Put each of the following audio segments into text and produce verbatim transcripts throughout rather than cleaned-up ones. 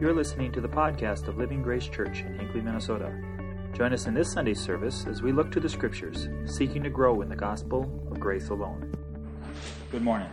You're listening to the podcast of Living Grace Church in Hinckley, Minnesota. Join us in this Sunday service as we look to the Scriptures, seeking to grow in the gospel of grace alone. Good morning.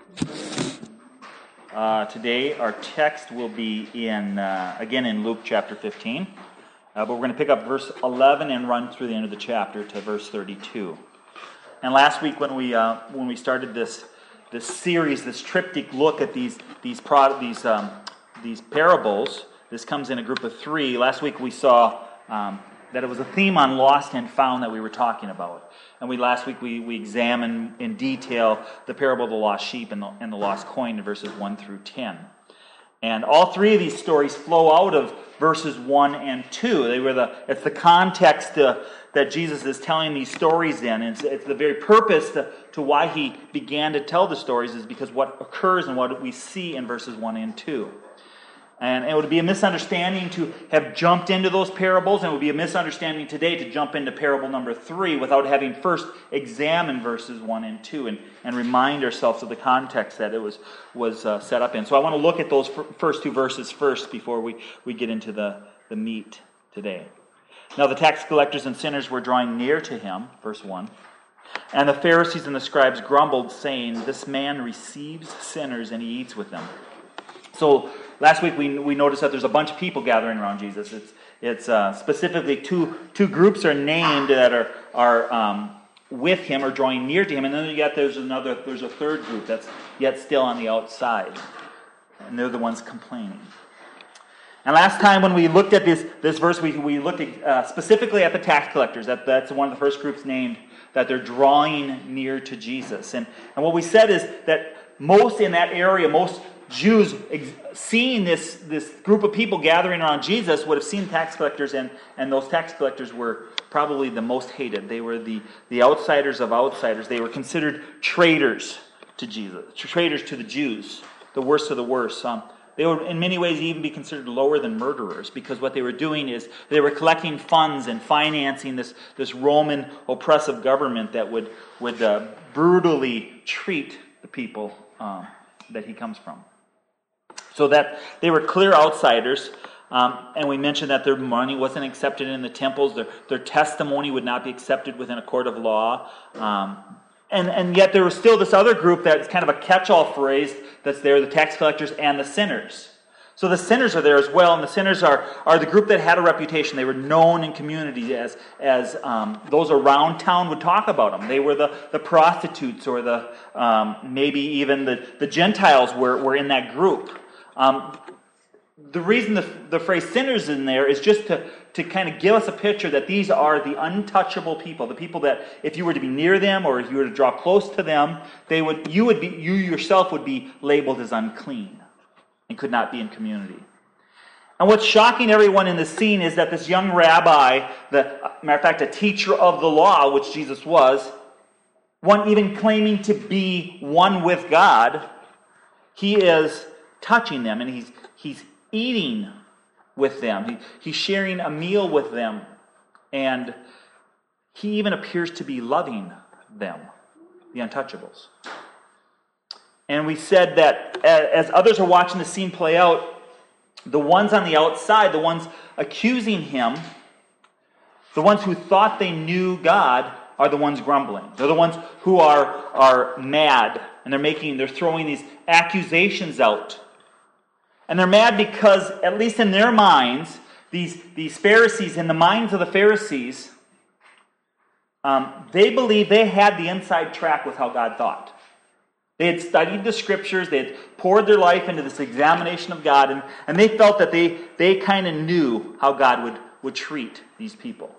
Uh, today our text will be in, uh, again in Luke chapter fifteen, uh, but we're going to pick up verse eleven and run through the end of the chapter to verse thirty-two. And last week when we uh, when we started this this series, this triptych look at these these pro- these um, these parables, this comes in a group of three. Last week we saw um, that it was a theme on lost and found that we were talking about. And we last week we, we examined in detail the parable of the lost sheep and the, and the lost coin in verses one through ten. And all three of these stories flow out of verses one and two. They were the it's the context uh, that Jesus is telling these stories in. And it's, it's the very purpose to, to why he began to tell the stories is because what occurs and what we see in verses one and two. And it would be a misunderstanding to have jumped into those parables, and it would be a misunderstanding today to jump into parable number three without having first examined verses one and two and, and remind ourselves of the context that it was, was uh, set up in. So I want to look at those f- first two verses first before we, we get into the, the meat today. Now the tax collectors and sinners were drawing near to him, verse one, and the Pharisees and the scribes grumbled, saying, "This man receives sinners and he eats with them." So last week we we noticed that there's a bunch of people gathering around Jesus. It's it's uh, specifically two two groups are named that are are um, with him or drawing near to him, and then yet there's another there's a third group that's yet still on the outside, and they're the ones complaining. And last time when we looked at this this verse, we we looked at, uh, specifically at the tax collectors. That that's one of the first groups named that they're drawing near to Jesus, and and what we said is that most in that area, most Jews seeing this, this group of people gathering around Jesus would have seen tax collectors, and, and those tax collectors were probably the most hated. They were the, the outsiders of outsiders. They were considered traitors to Jesus, traitors to the Jews, the worst of the worst. Um, they would in many ways even be considered lower than murderers, because what they were doing is they were collecting funds and financing this, this Roman oppressive government that would, would uh, brutally treat the people um, that he comes from. So that they were clear outsiders, um, and we mentioned that their money wasn't accepted in the temples. Their, their testimony would not be accepted within a court of law. Um, and, and yet there was still this other group that's kind of a catch-all phrase that's there, the tax collectors and the sinners. So the sinners are there as well, and the sinners are, are the group that had a reputation. They were known in community as, as um, those around town would talk about them. They were the, the prostitutes, or the um, maybe even the, the Gentiles were, were in that group. Um, the reason the, the phrase sinners in there is just to, to kind of give us a picture that these are the untouchable people, the people that if you were to be near them or if you were to draw close to them, they would you would be you yourself would be labeled as unclean and could not be in community. And what's shocking everyone in this scene is that this young rabbi, the matter of fact, a teacher of the law, which Jesus was, one even claiming to be one with God, he is touching them, and he's he's eating with them. He, he's sharing a meal with them, and he even appears to be loving them, the untouchables. And we said that as others are watching the scene play out, the ones on the outside, the ones accusing him, the ones who thought they knew God, are the ones grumbling. They're the ones who are are mad, and they're making they're throwing these accusations out. And they're mad because, at least in their minds, these, these Pharisees, in the minds of the Pharisees, um, they believed they had the inside track with how God thought. They had studied the Scriptures, they had poured their life into this examination of God, and, and they felt that they, they kind of knew how God would, would treat these people.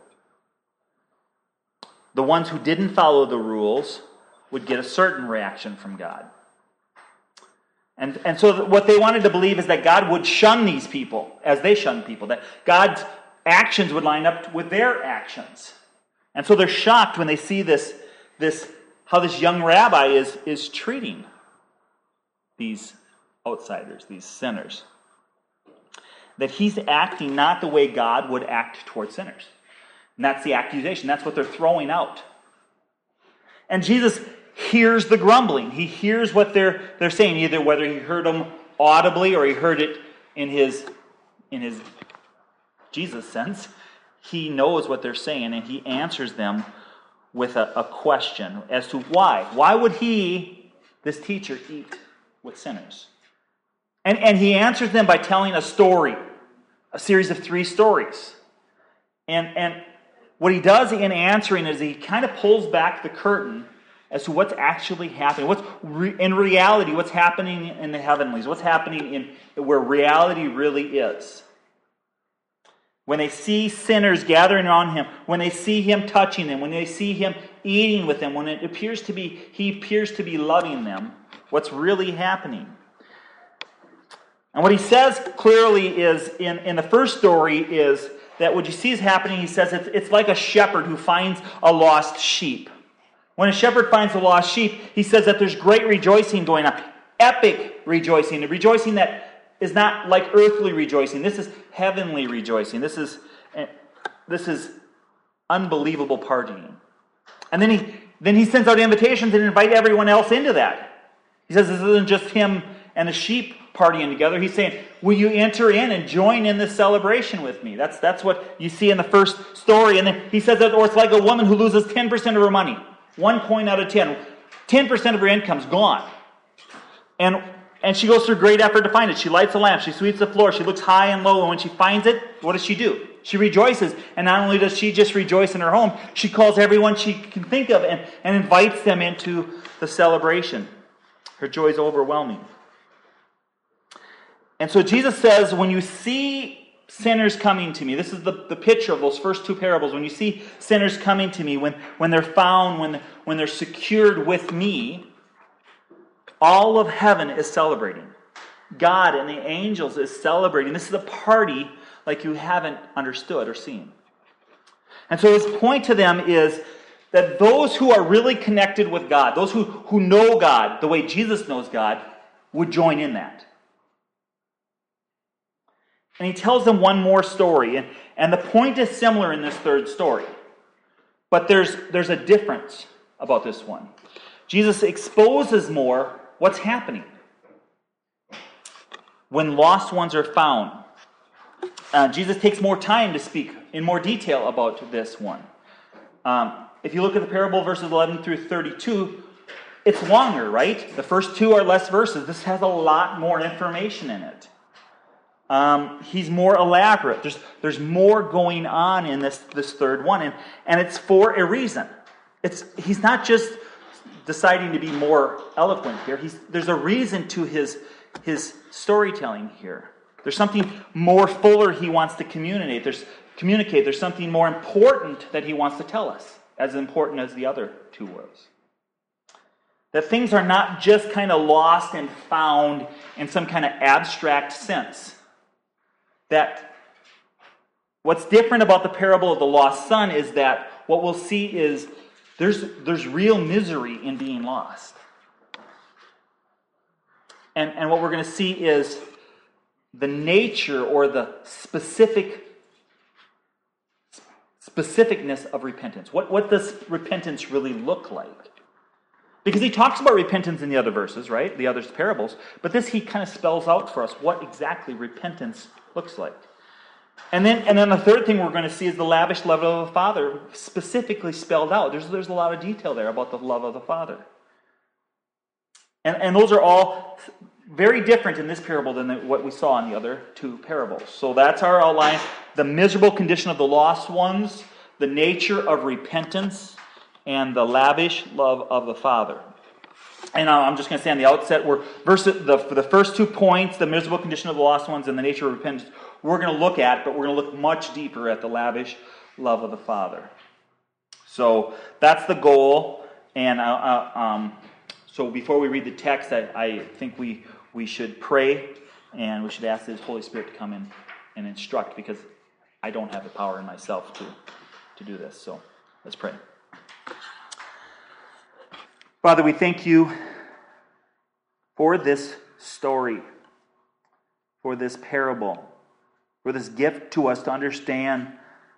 The ones who didn't follow the rules would get a certain reaction from God. And, and so what they wanted to believe is that God would shun these people as they shun people, that God's actions would line up with their actions. And so they're shocked when they see this, this how this young rabbi is, is treating these outsiders, these sinners. That he's acting not the way God would act towards sinners. And that's the accusation. That's what they're throwing out. And Jesus hears the grumbling. He hears what they're they're saying, either whether he heard them audibly or he heard it in his in his Jesus sense, he knows what they're saying, and he answers them with a, a question as to why. Why would he, this teacher, eat with sinners? And, and he answers them by telling a story, a series of three stories. And, and what he does in answering is he kind of pulls back the curtain as to what's actually happening. What's re, in reality, what's happening in the heavenlies, what's happening in where reality really is. When they see sinners gathering around him, when they see him touching them, when they see him eating with them, when it appears to be, he appears to be loving them, what's really happening. And what he says clearly is, in, in the first story, is that what you see is happening, he says it's, it's like a shepherd who finds a lost sheep. When a shepherd finds a lost sheep, he says that there's great rejoicing going on. Epic rejoicing. A rejoicing that is not like earthly rejoicing. This is heavenly rejoicing. This is, this is unbelievable partying. And then he, then he sends out invitations and invites everyone else into that. He says this isn't just him and the sheep partying together. He's saying, will you enter in and join in this celebration with me? That's, that's what you see in the first story. And then he says that, or it's like a woman who loses ten percent of her money. One coin out of ten. ten percent of her income's gone. And, and she goes through great effort to find it. She lights a lamp. She sweeps the floor. She looks high and low. And when she finds it, what does she do? She rejoices. And not only does she just rejoice in her home, she calls everyone she can think of and, and invites them into the celebration. Her joy is overwhelming. And so Jesus says, when you see sinners coming to me, this is the, the picture of those first two parables. When you see sinners coming to me, when, when they're found, when, when they're secured with me, all of heaven is celebrating. God and the angels is celebrating. This is a party like you haven't understood or seen. And so his point to them is that those who are really connected with God, those who, who know God the way Jesus knows God, would join in that. And he tells them one more story. And, and the point is similar in this third story. But there's, there's a difference about this one. Jesus exposes more what's happening when lost ones are found. Uh, Jesus takes more time to speak in more detail about this one. Um, if you look at the parable, verses eleven through thirty-two, it's longer, right? The first two are less verses. This has a lot more information in it. Um, he's more elaborate. There's, there's more going on in this, this third one, and, and it's for a reason. It's he's not just deciding to be more eloquent here. He's, there's a reason to his, his storytelling here. There's something more fuller he wants to communicate. There's communicate. There's something more important that he wants to tell us, as important as the other two was. That things are not just kind of lost and found in some kind of abstract sense. That what's different about the parable of the lost son is that what we'll see is there's, there's real misery in being lost. And, and what we're going to see is the nature or the specific specificness of repentance. What, what does repentance really look like? Because he talks about repentance in the other verses, right? The other parables. But this he kind of spells out for us what exactly repentance looks like. And then and then the third thing we're going to see is the lavish love of the Father specifically spelled out. There's, there's a lot of detail there about the love of the Father. And, and those are all very different in this parable than the, what we saw in the other two parables. So that's our outline. The miserable condition of the lost ones, the nature of repentance, and the lavish love of the Father. And I'm just going to say on the outset, we're verse, the, for the first two points, the miserable condition of the lost ones and the nature of repentance, we're going to look at, but we're going to look much deeper at the lavish love of the Father. So that's the goal. And uh, uh, um, so before we read the text, I, I think we, we should pray, and we should ask the Holy Spirit to come in and instruct, because I don't have the power in myself to, to do this. So let's pray. Father, we thank you for this story, for this parable, for this gift to us to understand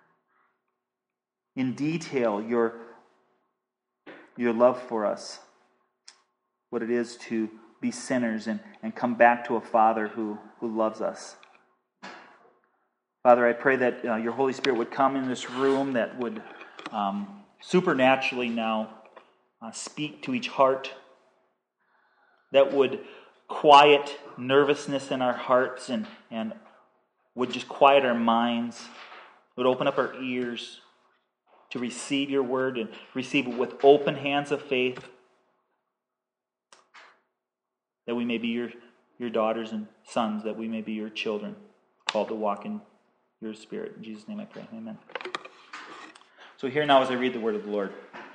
in detail your, your love for us, what it is to be sinners and, and come back to a Father who, who loves us. Father, I pray that uh, your Holy Spirit would come in this room, that would um, supernaturally now uh, speak to each heart, that would quiet nervousness in our hearts and, and would just quiet our minds, would open up our ears to receive your word and receive it with open hands of faith, that we may be your, your daughters and sons, that we may be your children, called to walk in your Spirit. In Jesus' name I pray. Amen. So here now as I read the word of the Lord.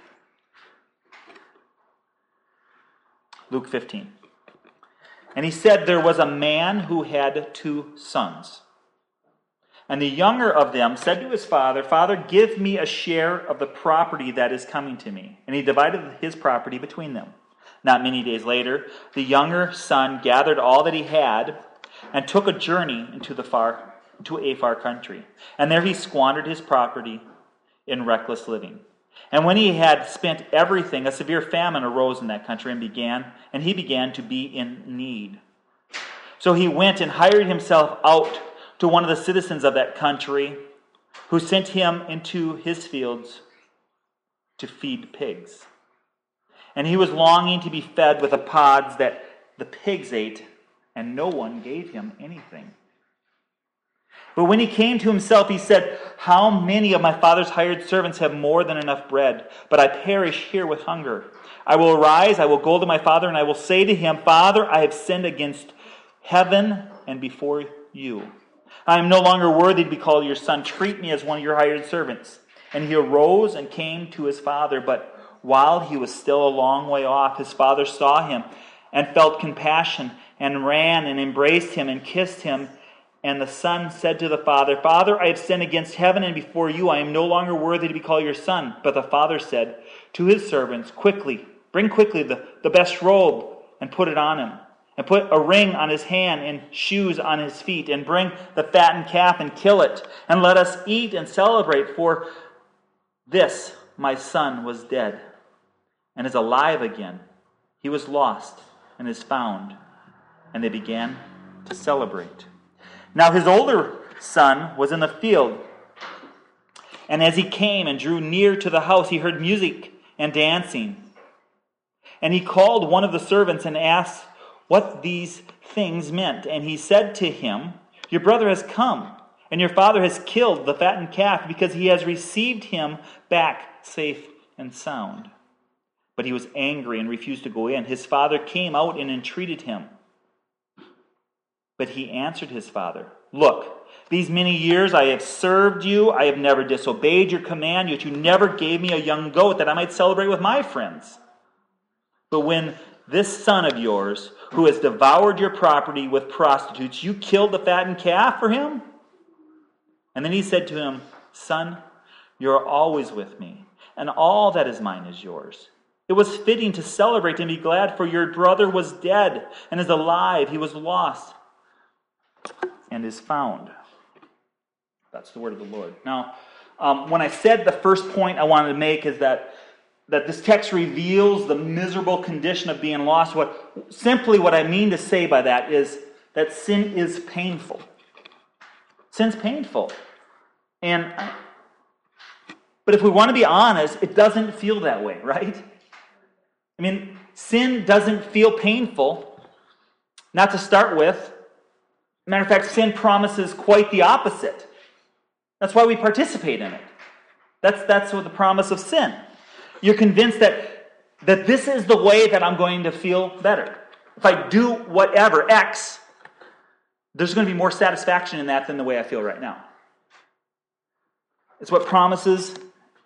Luke fifteen. And he said, there was a man who had two sons. And the younger of them said to his father, Father, give me a share of the property that is coming to me. And he divided his property between them. Not many days later, the younger son gathered all that he had and took a journey into the far to a far country. And there he squandered his property in reckless living. And when he had spent everything, a severe famine arose in that country and began, and he began to be in need. So he went and hired himself out to one of the citizens of that country, who sent him into his fields to feed pigs. And he was longing to be fed with the pods that the pigs ate, and no one gave him anything. But when he came to himself, he said, how many of my father's hired servants have more than enough bread, but I perish here with hunger? I will arise, I will go to my father, and I will say to him, Father, I have sinned against heaven and before you. I am no longer worthy to be called your son. Treat me as one of your hired servants. And he arose and came to his father, but while he was still a long way off, his father saw him and felt compassion and ran and embraced him and kissed him. And the son said to the father, Father, I have sinned against heaven and before you. I am no longer worthy to be called your son. But the father said to his servants, Quickly, bring quickly the, the best robe and put it on him. And put a ring on his hand and shoes on his feet. And bring the fattened calf and kill it. And let us eat and celebrate. For this my son was dead and is alive again. He was lost and is found. And they began to celebrate. Now his older son was in the field, and as he came and drew near to the house, he heard music and dancing. And he called one of the servants and asked what these things meant. And he said to him, Your brother has come, and your father has killed the fattened calf, because he has received him back safe and sound. But he was angry and refused to go in. His father came out and entreated him. But he answered his father, Look, these many years I have served you. I have never disobeyed your command, yet you never gave me a young goat that I might celebrate with my friends. But when this son of yours, who has devoured your property with prostitutes, you killed the fattened calf for him? And then he said to him, Son, you are always with me, and all that is mine is yours. It was fitting to celebrate and be glad, for your brother was dead and is alive. He was lost and is found. That's the word of the Lord. Now, um, when I said the first point I wanted to make is that that this text reveals the miserable condition of being lost. What simply what I mean to say by that is that sin is painful. Sin's painful, and but if we want to be honest, it doesn't feel that way, right? I mean, sin doesn't feel painful. Not to start with. Matter of fact, sin promises quite the opposite. That's why we participate in it. That's, that's what the promise of sin. You're convinced that, that this is the way that I'm going to feel better. If I do whatever, X, there's going to be more satisfaction in that than the way I feel right now. It's what promises,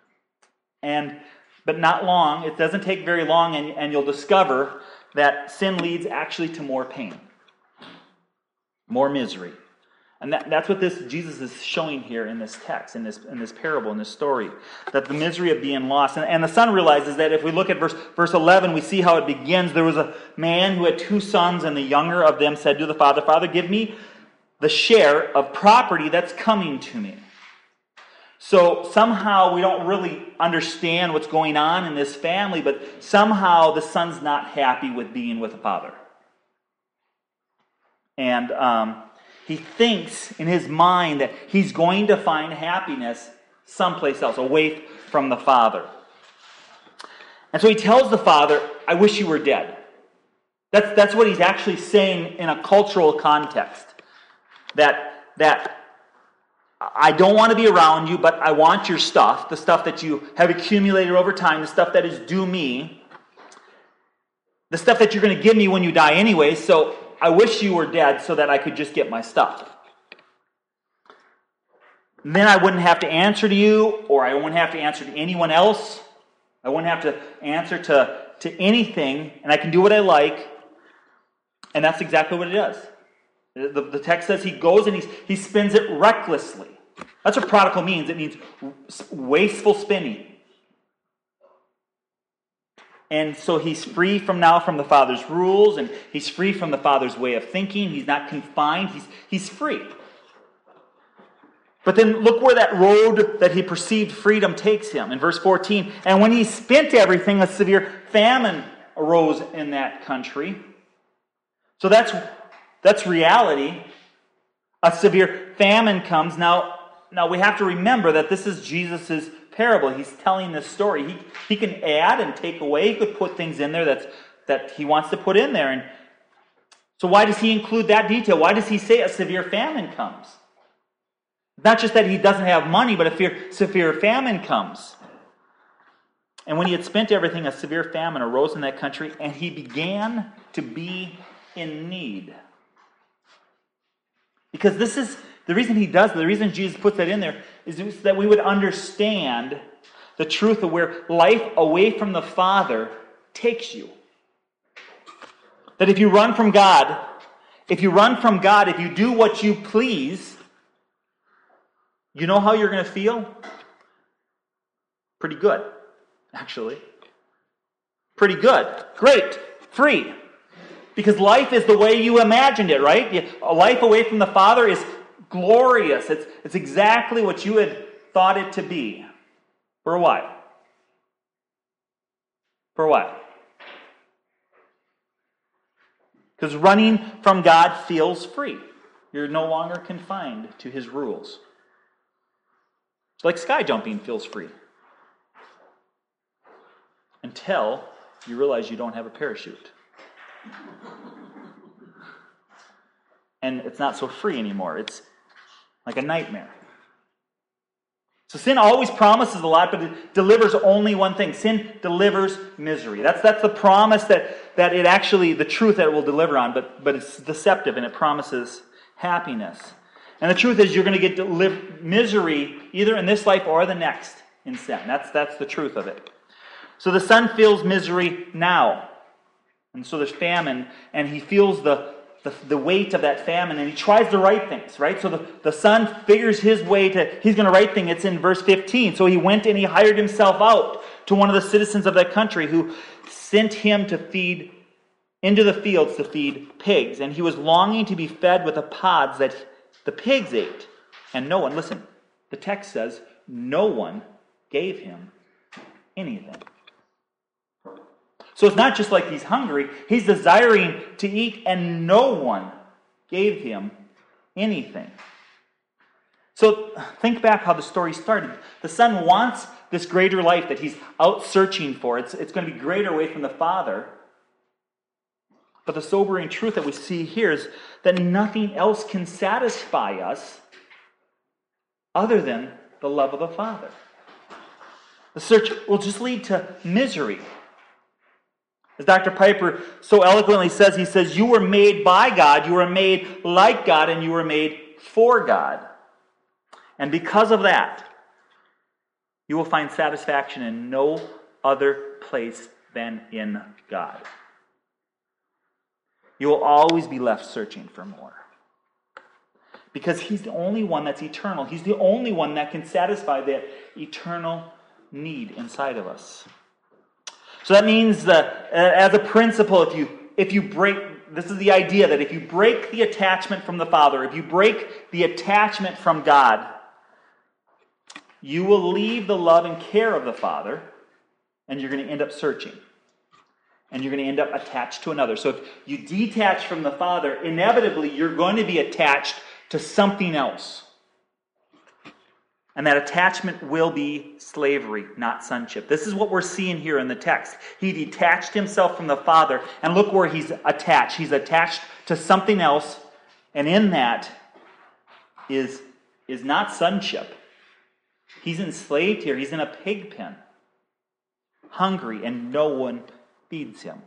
and but not long. It doesn't take very long, and, and you'll discover that sin leads actually to more pain. More misery. And that, that's what this Jesus is showing here in this text, in this in this parable, in this story. That the misery of being lost. And, and the son realizes that if we look at verse, verse eleven, we see how it begins. There was a man who had two sons, and the younger of them said to the father, Father, give me the share of property that's coming to me. So somehow we don't really understand what's going on in this family, but somehow the son's not happy with being with the father. And um, He thinks in his mind that he's going to find happiness someplace else, away from the Father. And so he tells the Father, I wish you were dead. That's, that's what he's actually saying in a cultural context. That, that I don't want to be around you, but I want your stuff, the stuff that you have accumulated over time, the stuff that is due me, the stuff that you're going to give me when you die anyway, so I wish you were dead so that I could just get my stuff. Then I wouldn't have to answer to you, or I wouldn't have to answer to anyone else. I wouldn't have to answer to, to anything, and I can do what I like. And that's exactly what it does. The, the text says he goes and he's, he spends it recklessly. That's what prodigal means. It means wasteful spending. And so he's free from now from the Father's rules, and he's free from the Father's way of thinking. He's not confined. He's, he's free. But then look where that road that he perceived freedom takes him. In verse fourteen, and when he spent everything, a severe famine arose in that country. So that's, that's reality. A severe famine comes. Now, now we have to remember that this is Jesus' parable. He's telling this story. He, he can add and take away. He could put things in there that's, that he wants to put in there. And so why does he include that detail? Why does he say a severe famine comes? Not just that he doesn't have money, but a severe famine comes. And when he had spent everything, a severe famine arose in that country, and he began to be in need. Because this is the reason he does, the reason Jesus puts that in there, is that we would understand the truth of where life away from the Father takes you. That if you run from God, if you run from God, if you do what you please, you know how you're going to feel? Pretty good, actually. Pretty good. Great. Free. Because life is the way you imagined it, right? A life away from the Father is glorious. It's, it's exactly what you had thought it to be. For a while. For a while. Because running from God feels free. You're no longer confined to His rules. It's like sky jumping feels free. Until you realize you don't have a parachute. And it's not so free anymore. It's like a nightmare. So sin always promises a lot, but it delivers only one thing. Sin delivers misery. That's that's the promise that, that it actually, the truth that it will deliver on, but, but it's deceptive and it promises happiness. And the truth is you're going to get deliver, misery either in this life or the next in sin. That's, that's the truth of it. So the son feels misery now. And so there's famine, and he feels the, the, the weight of that famine, and he tries the right things, right? So the, the son figures his way to, he's going to right thing. It's in verse fifteen. So he went and he hired himself out to one of the citizens of that country who sent him to feed, into the fields to feed pigs. And he was longing to be fed with the pods that the pigs ate. And no one, listen, the text says, no one gave him anything. So it's not just like he's hungry. He's desiring to eat, and no one gave him anything. So think back how the story started. The son wants this greater life that he's out searching for. It's, it's going to be greater away from the Father. But the sobering truth that we see here is that nothing else can satisfy us other than the love of the Father. The search will just lead to misery. As Doctor Piper so eloquently says, he says, you were made by God, you were made like God, and you were made for God. And because of that, you will find satisfaction in no other place than in God. You will always be left searching for more. Because He's the only one that's eternal. He's the only one that can satisfy that eternal need inside of us. So that means that as a principle, if you if you break, this is the idea that if you break the attachment from the Father, if you break the attachment from God, you will leave the love and care of the Father, and you're going to end up searching. And you're going to end up attached to another. So if you detach from the Father, inevitably you're going to be attached to something else. And that attachment will be slavery, not sonship. This is what we're seeing here in the text. He detached himself from the Father, and look where he's attached. He's attached to something else, and in that is, is not sonship. He's enslaved here. He's in a pig pen, hungry, and no one feeds him.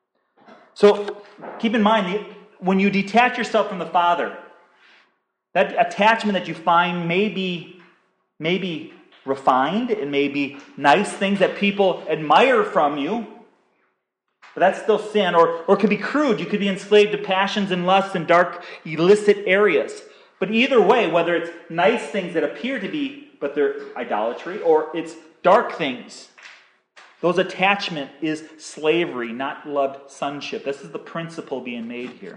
So keep in mind, when you detach yourself from the Father, that attachment that you find may be, may be refined. It may be nice things that people admire from you, but that's still sin. Or, or it could be crude. You could be enslaved to passions and lusts and dark, illicit areas. But either way, whether it's nice things that appear to be, but they're idolatry, or it's dark things, those attachment is slavery, not loved sonship. This is the principle being made here.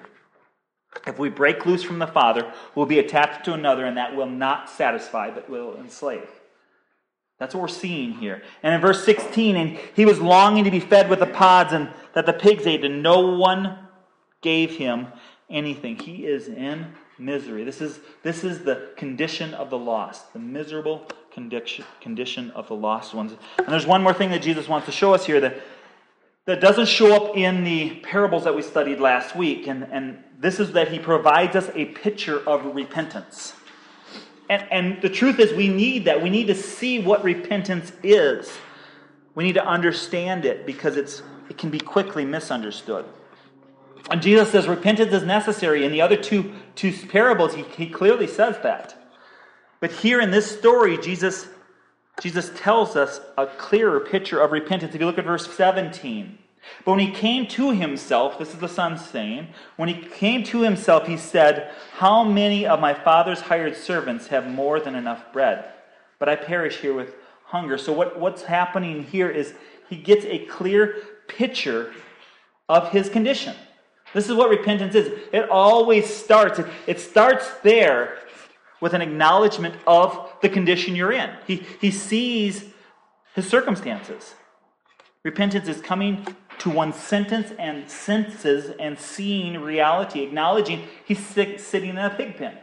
If we break loose from the Father, we'll be attached to another, and that will not satisfy, but will enslave. That's what we're seeing here. And in verse sixteen, and he was longing to be fed with the pods and that the pigs ate, and no one gave him anything. He is in misery. This is, this is the condition of the lost, the miserable condition, condition of the lost ones. And there's one more thing that Jesus wants to show us here that, that doesn't show up in the parables that we studied last week. And, and this is that he provides us a picture of repentance. And, and the truth is we need that. We need to see what repentance is. We need to understand it because it's it can be quickly misunderstood. And Jesus says repentance is necessary. In the other two, two parables, he, he clearly says that. But here in this story, Jesus, Jesus tells us a clearer picture of repentance. If you look at verse seventeen. But when he came to himself, this is the Son saying, when he came to himself, he said, how many of my father's hired servants have more than enough bread? But I perish here with hunger. So what, what's happening here is he gets a clear picture of his condition. This is what repentance is. It always starts, it, it starts there with an acknowledgement of the condition you're in. He, he sees his circumstances. Repentance is coming to one's sentence and senses and seeing reality, acknowledging he's sick, sitting in a pig pen.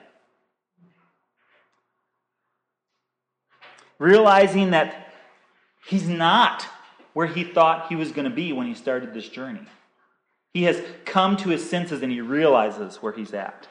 Realizing that he's not where he thought he was going to be when he started this journey. He has come to his senses and he realizes where he's at.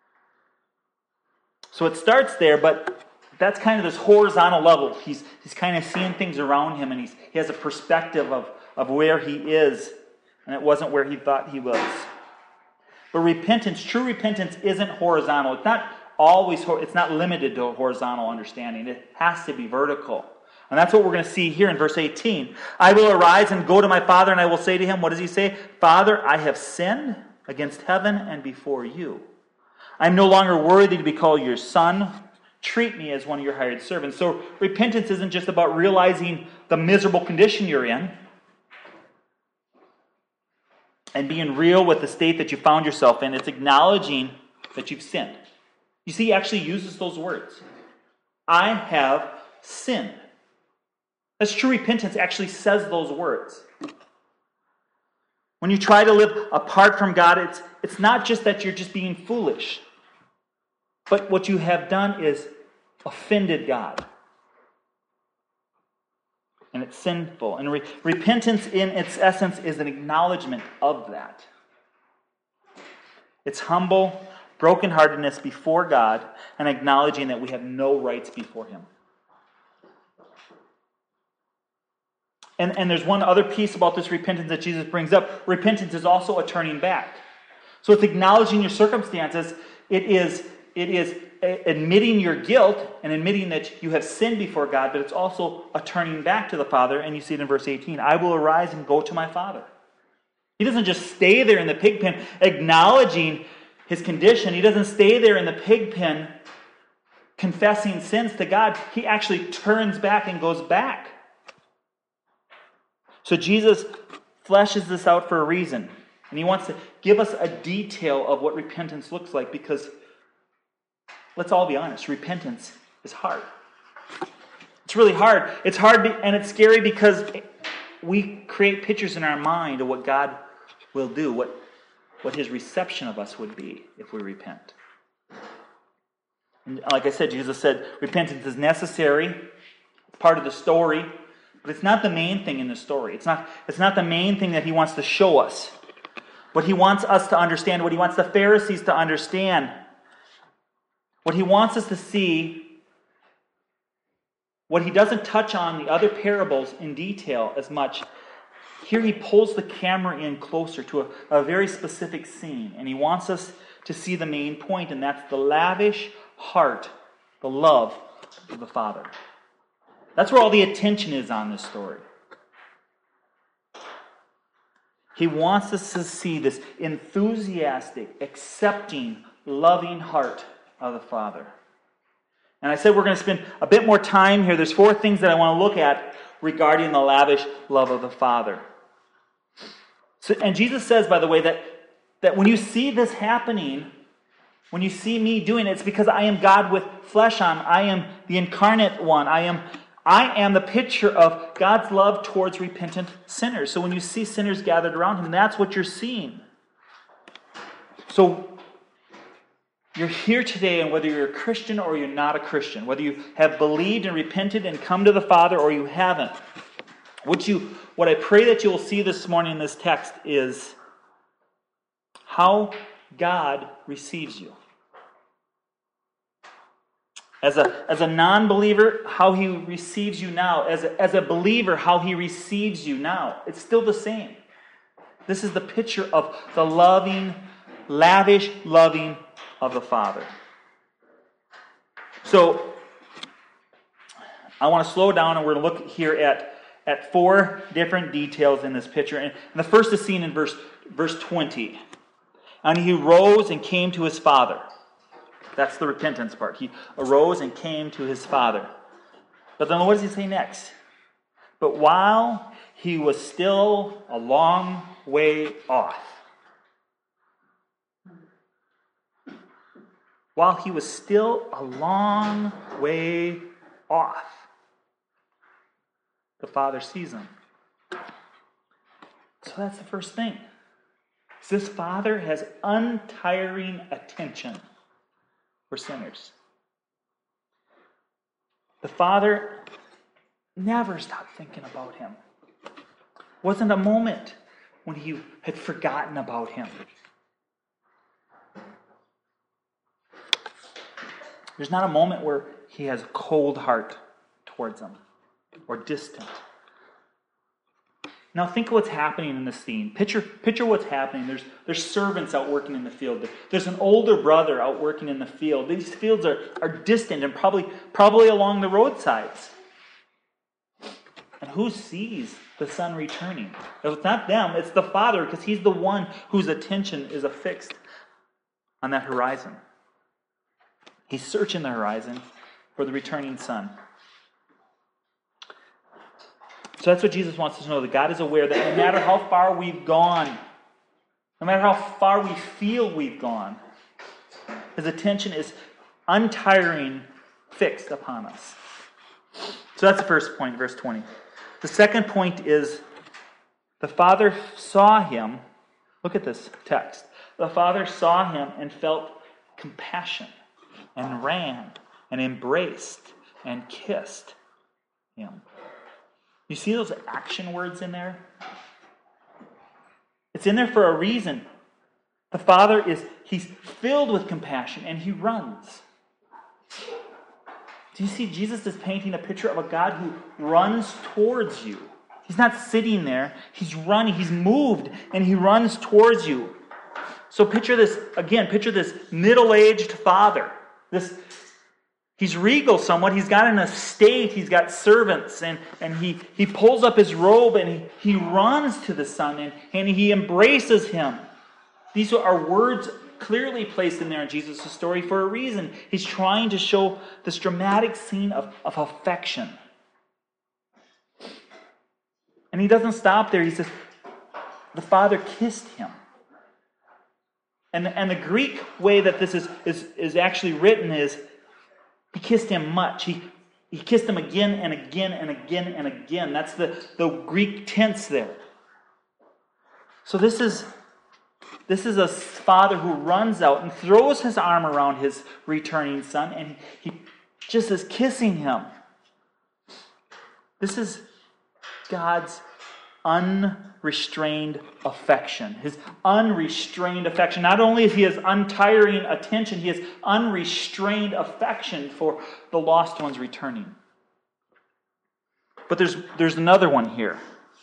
So it starts there, but that's kind of this horizontal level. He's, he's kind of seeing things around him and he's, he has a perspective of, of where he is, and it wasn't where he thought he was. But repentance, true repentance, isn't horizontal. It's not always, it's not limited to a horizontal understanding. It has to be vertical. And that's what we're going to see here in verse eighteen. I will arise and go to my father, and I will say to him, what does he say? Father, I have sinned against heaven and before you. I am no longer worthy to be called your son. Treat me as one of your hired servants. So repentance isn't just about realizing the miserable condition you're in and being real with the state that you found yourself in. It's acknowledging that you've sinned. You see, he actually uses those words. I have sinned. That's true repentance actually says those words. When you try to live apart from God, it's, it's not just that you're just being foolish. But what you have done is offended God. And it's sinful. And re- repentance in its essence is an acknowledgement of that. It's humble brokenheartedness before God and acknowledging that we have no rights before Him. And, and there's one other piece about this repentance that Jesus brings up. Repentance is also a turning back. So it's acknowledging your circumstances. It is, it is admitting your guilt and admitting that you have sinned before God, but it's also a turning back to the Father. And you see it in verse eighteen. I will arise and go to my Father. He doesn't just stay there in the pig pen acknowledging his condition. He doesn't stay there in the pig pen confessing sins to God. He actually turns back and goes back. So Jesus fleshes this out for a reason. And he wants to give us a detail of what repentance looks like because, let's all be honest, repentance is hard. It's really hard. It's hard and it's scary because we create pictures in our mind of what God will do, what, what His reception of us would be if we repent. And like I said, Jesus said repentance is necessary. It's part of the story. But it's not the main thing in the story. It's not, it's not the main thing that he wants to show us. What he wants us to understand, what he wants the Pharisees to understand, what he wants us to see, what he doesn't touch on the other parables in detail as much. Here he pulls the camera in closer to a, a very specific scene. And he wants us to see the main point, and that's the lavish heart, the love of the Father. That's where all the attention is on this story. He wants us to see this enthusiastic, accepting, loving heart of the Father. And I said we're going to spend a bit more time here. There's four things that I want to look at regarding the lavish love of the Father. So, and Jesus says, by the way, that, that when you see this happening, when you see me doing it, it's because I am God with flesh on. I am the incarnate one. I am I am the picture of God's love towards repentant sinners. So when you see sinners gathered around him, that's what you're seeing. So you're here today, and whether you're a Christian or you're not a Christian, whether you have believed and repented and come to the Father or you haven't, what you, what I pray that you will see this morning in this text is how God receives you. As a, as a non-believer, how he receives you now. As a, as a believer, how he receives you now. It's still the same. This is the picture of the loving, lavish loving of the Father. So, I want to slow down, and we're going to look here at, at four different details in this picture. And the first is seen in verse, verse twenty. And he rose and came to his father. That's the repentance part. He arose and came to his Father. But then what does he say next? But while he was still a long way off. While he was still a long way off. The Father sees him. So that's the first thing. This Father has untiring attention for sinners. The Father never stopped thinking about him. Wasn't a moment when he had forgotten about him. There's not a moment where he has a cold heart towards him or distant. Now think of what's happening in this scene. Picture, picture what's happening. There's, there's servants out working in the field. There's an older brother out working in the field. These fields are, are distant and probably, probably along the roadsides. And who sees the son returning? If it's not them, it's the Father, because he's the one whose attention is affixed on that horizon. He's searching the horizon for the returning son. So that's what Jesus wants us to know, that God is aware that no matter how far we've gone, no matter how far we feel we've gone, his attention is untiring, fixed upon us. So that's the first point, verse twenty. The second point is the Father saw him. Look at this text. The Father saw him and felt compassion and ran and embraced and kissed him. You see those action words in there? It's in there for a reason. The Father is, he's filled with compassion and he runs. Do you see Jesus is painting a picture of a God who runs towards you? He's not sitting there. He's running. He's moved and he runs towards you. So picture this, again, picture this middle-aged father. This He's regal somewhat. He's got an estate. He's got servants. And, and he, he pulls up his robe and he, he runs to the son and, and he embraces him. These are words clearly placed in there in Jesus' story for a reason. He's trying to show this dramatic scene of, of affection. And he doesn't stop there. He says, the Father kissed him. And, and the Greek way that this is, is, is actually written is, he kissed him much. He, he kissed him again and again and again and again. That's the, the Greek tense there. So this is This is a father who runs out and throws his arm around his returning son, and he, he just is kissing him. This is God's unrestrained affection. His unrestrained affection. Not only is he his untiring attention, he has unrestrained affection for the lost ones returning. But there's, there's another one here.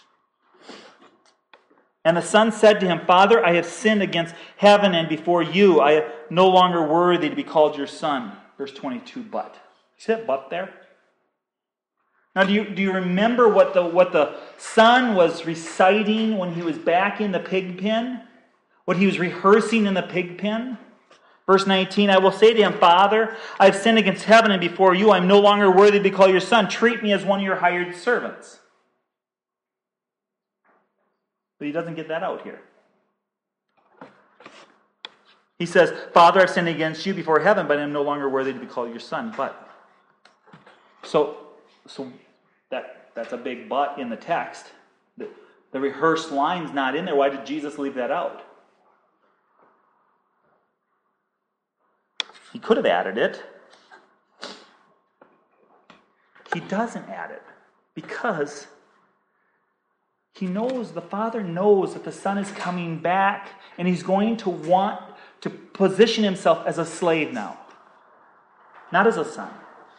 And the son said to him, Father, I have sinned against heaven and before you. I am no longer worthy to be called your son. Verse twenty-two, but. See that but there? Now, do you, do you remember what the, what the son was reciting when he was back in the pig pen? What he was rehearsing in the pig pen? Verse nineteen, I will say to him, Father, I have sinned against heaven and before you. I am no longer worthy to be called your son. Treat me as one of your hired servants. But he doesn't get that out here. He says, Father, I've sinned against you before heaven, but I am no longer worthy to be called your son. But, so, so that that's a big but in the text. The, the rehearsed line's not in there. Why did Jesus leave that out? He could have added it. He doesn't add it because he knows, the Father knows that the Son is coming back and he's going to want to position himself as a slave now, not as a son.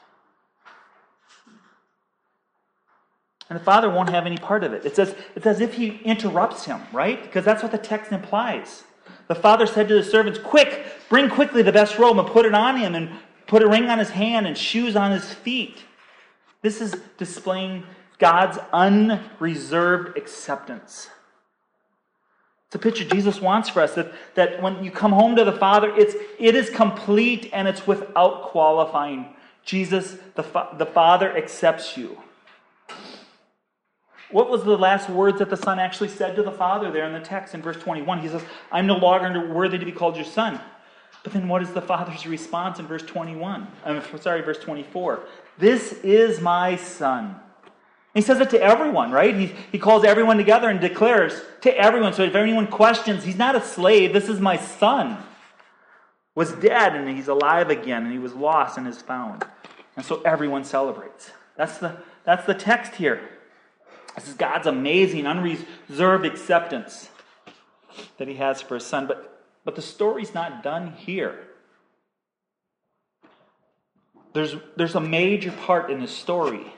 And the Father won't have any part of it. It's as, it's as if he interrupts him, right? Because that's what the text implies. The Father said to the servants, quick, bring quickly the best robe and put it on him and put a ring on his hand and shoes on his feet. This is displaying God's unreserved acceptance. It's a picture Jesus wants for us, that, that when you come home to the Father, it's, it is complete and it's without qualifying. Jesus, the, the Father, accepts you. What was the last words that the Son actually said to the Father there in the text in verse twenty-one? He says, I'm no longer worthy to be called your son. But then what is the Father's response in verse twenty-one? I'm sorry, verse twenty-four. This is my son. He says it to everyone, right? He, he calls everyone together and declares to everyone. So if anyone questions, he's not a slave. This is my son. Was dead and he's alive again, and he was lost and is found. And so everyone celebrates. That's the, that's the text here. This is God's amazing, unreserved acceptance that he has for his son. But, but the story's not done here. There's, there's a major part in this story.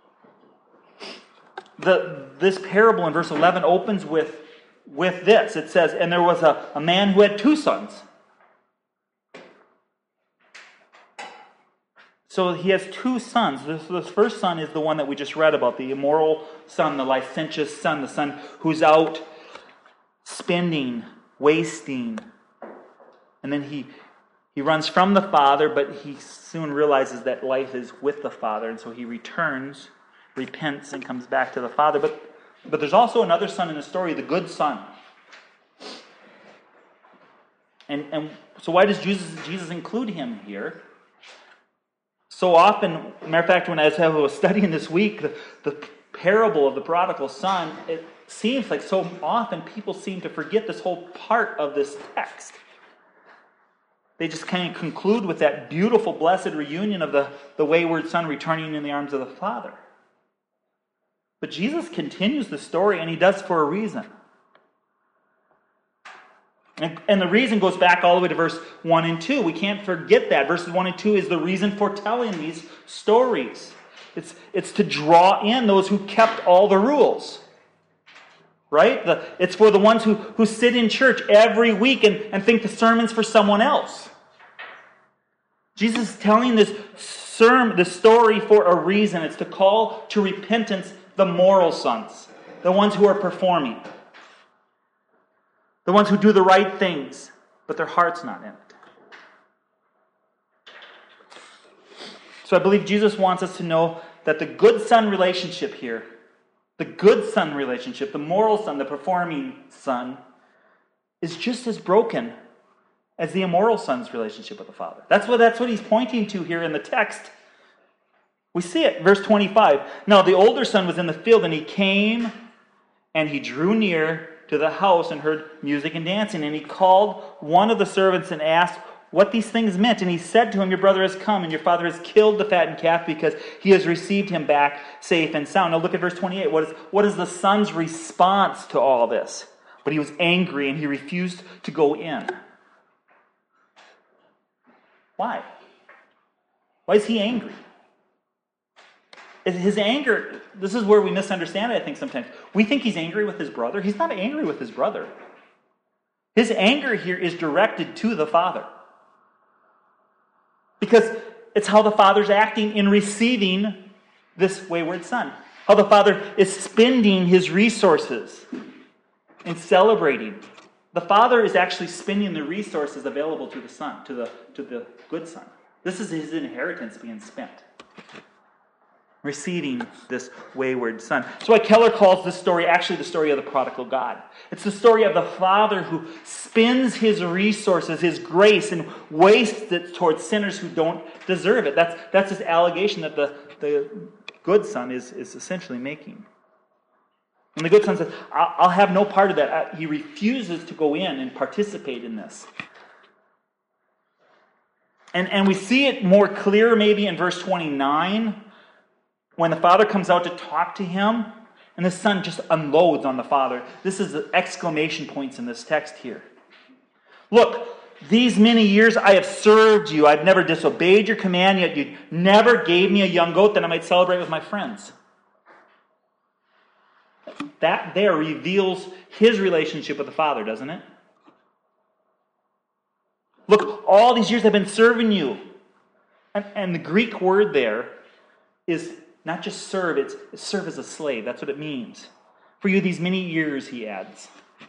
The, this parable in verse eleven opens with, with this. It says, and there was a, a man who had two sons. So he has two sons. This, this first son is the one that we just read about, the immoral son, the licentious son, the son who's out spending, wasting. And then he, he runs from the father, but he soon realizes that life is with the father, and so he returns, repents, and comes back to the father. But, but there's also another son in the story, the good son. And, and so why does Jesus, Jesus include him here? So often, matter of fact, when I was studying this week, the, the parable of the prodigal son, it seems like so often people seem to forget this whole part of this text. They just kind of conclude with that beautiful, blessed reunion of the, the wayward son returning in the arms of the Father. But Jesus continues the story, and he does for a reason. And, and the reason goes back all the way to verse one and two. We can't forget that. Verses one and two is the reason for telling these stories. It's, it's to draw in those who kept all the rules. Right? The, it's for the ones who, who sit in church every week and, and think the sermon's for someone else. Jesus is telling this, sermon, this story for a reason. It's to call to repentance the moral sons, the ones who are performing. The ones who do the right things, but their heart's not in it. So I believe Jesus wants us to know that the good son relationship here, the good son relationship, the moral son, the performing son, is just as broken as the immoral son's relationship with the Father. That's what, that's what he's pointing to here in the text. We see it, verse twenty-five. Now the older son was in the field, and he came and he drew near to the house and heard music and dancing. And he called one of the servants and asked what these things meant. And he said to him, your brother has come, and your father has killed the fattened calf because he has received him back safe and sound. Now look at verse twenty-eight. What is, what is the son's response to all this? But he was angry and he refused to go in. Why? Why is he angry? His anger, this is where we misunderstand it, I think, sometimes. We think he's angry with his brother. He's not angry with his brother. His anger here is directed to the father. Because it's how the father's acting in receiving this wayward son. How the father is spending his resources in celebrating. The father is actually spending the resources available to the son, to the, to the good son. This is his inheritance being spent. Receiving this wayward son. That's why Keller calls this story actually the story of the prodigal God. It's the story of the father who spends his resources, his grace, and wastes it towards sinners who don't deserve it. That's, that's his allegation that the, the good son is, is essentially making. And the good son says, I'll, I'll have no part of that. He refuses to go in and participate in this. And, and we see it more clear maybe in verse twenty-nine, when the father comes out to talk to him, and the son just unloads on the father. This is the exclamation points in this text here. Look, these many years I have served you. I've never disobeyed your command, yet you never gave me a young goat that I might celebrate with my friends. That there reveals his relationship with the father, doesn't it? Look, all these years I've been serving you. And, and the Greek word there is not just serve, it's serve as a slave. That's what it means. For you these many years, he adds.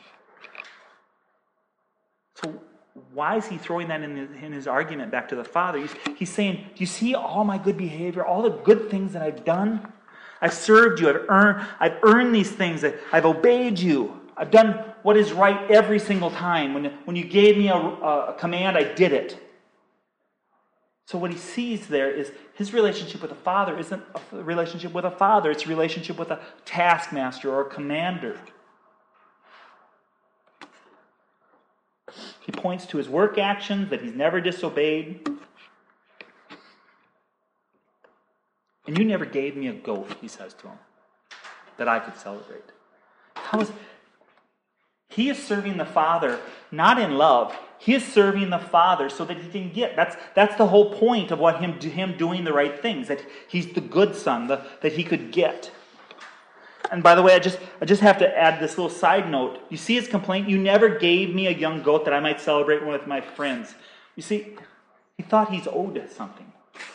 So why is he throwing that in his, in his argument back to the father? He's, he's saying, do you see all my good behavior, all the good things that I've done? I've served you. I've earned, I've earned these things. I've obeyed you. I've done what is right every single time. When, when you gave me a, a command, I did it. So what he sees there is his relationship with the father isn't a relationship with a father. It's a relationship with a taskmaster or a commander. He points to his work actions, that he's never disobeyed. And you never gave me a goat, he says to him, that I could celebrate. How is, he is serving the father not in love. He is serving the father so that he can get. That's, that's the whole point of what him, him doing the right things, that he's the good son, the, that he could get. And by the way, I just, I just have to add this little side note. You see his complaint? You never gave me a young goat that I might celebrate with my friends. You see, he thought he's owed something.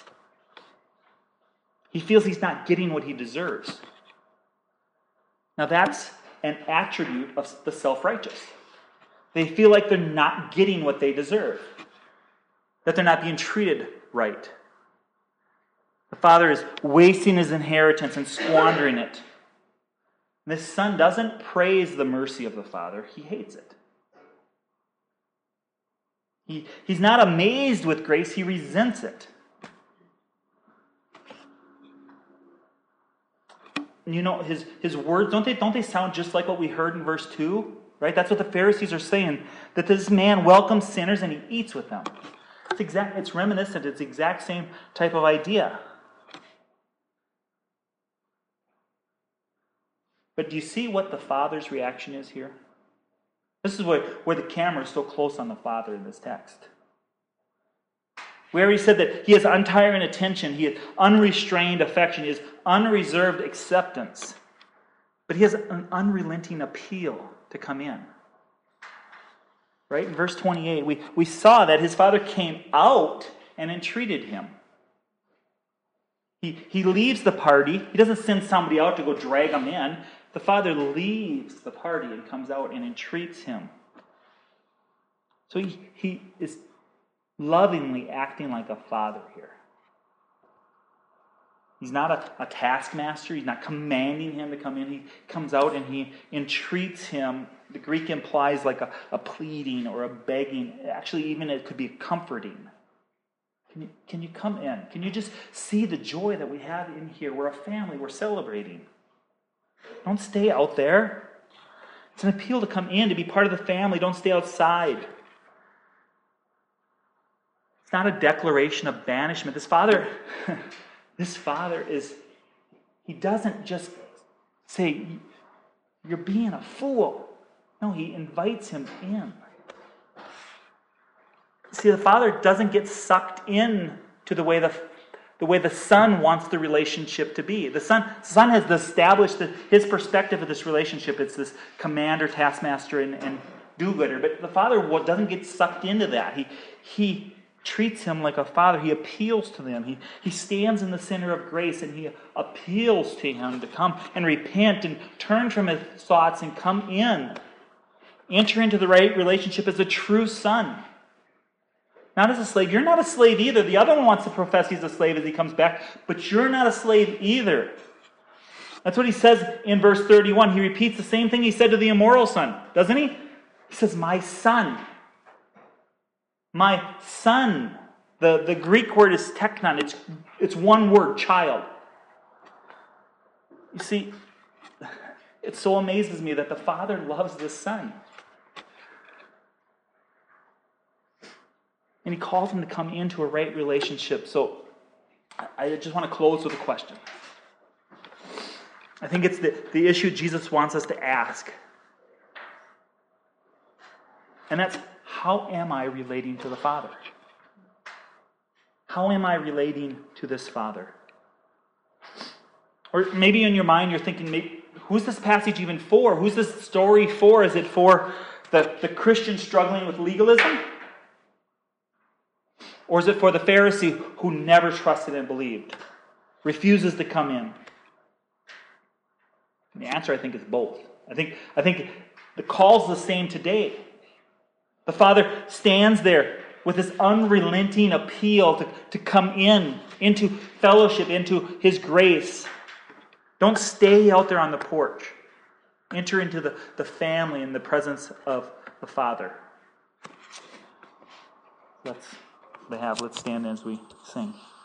He feels he's not getting what he deserves. Now that's an attribute of the self-righteous. They feel like they're not getting what they deserve. That they're not being treated right. The father is wasting his inheritance and squandering it. And this son doesn't praise the mercy of the father. He hates it. He, he's not amazed with grace. He resents it. And you know, his, his words, don't they, don't they sound just like what we heard in verse two? Right? That's what the Pharisees are saying. That this man welcomes sinners and he eats with them. It's exact, it's reminiscent. It's the exact same type of idea. But do you see what the father's reaction is here? This is where, where the camera is so close on the father in this text. We already said that he has untiring attention, he has unrestrained affection, he has unreserved acceptance. But he has an unrelenting appeal to come in. Right? In verse twenty-eight, we, we saw that his father came out and entreated him. He, he leaves the party. He doesn't send somebody out to go drag him in. The father leaves the party and comes out and entreats him. So he, he is lovingly acting like a father here. He's not a, a taskmaster. He's not commanding him to come in. He comes out and he entreats him. The Greek implies like a, a pleading or a begging. Actually, even it could be comforting. Can you, can you come in? Can you just see the joy that we have in here? We're a family. We're celebrating. Don't stay out there. It's an appeal to come in, to be part of the family. Don't stay outside. It's not a declaration of banishment. This father, this father is, he doesn't just say, you're being a fool. No, he invites him in. See, the father doesn't get sucked in to the way the, the way the son wants the relationship to be. The son, the son has established the, his perspective of this relationship. It's this commander, taskmaster, and, and do-gooder. But the father doesn't get sucked into that. He, he treats him like a father. He appeals to them. He, he stands in the center of grace, and he appeals to him to come and repent and turn from his thoughts and come in. Enter into the right relationship as a true son. Not as a slave. You're not a slave either. The other one wants to profess he's a slave as he comes back, but you're not a slave either. That's what he says in verse thirty-one. He repeats the same thing he said to the immoral son, doesn't he? He says, my son. My son. The, the Greek word is teknon. It's, it's one word, child. You see, it so amazes me that the father loves the son. And he calls him to come into a right relationship. So I just want to close with a question. I think it's the, the issue Jesus wants us to ask. And that's, how am I relating to the Father? How am I relating to this Father? Or maybe in your mind you're thinking, maybe, who's this passage even for? Who's this story for? Is it for the, the Christian struggling with legalism? Or is it for the Pharisee who never trusted and believed, refuses to come in? And the answer, I think, is both. I think, I think the call's the same today. The Father stands there with this unrelenting appeal to, to come in, into fellowship, into His grace. Don't stay out there on the porch. Enter into the, the family in the presence of the Father. Let's... They have. Let's stand as we sing.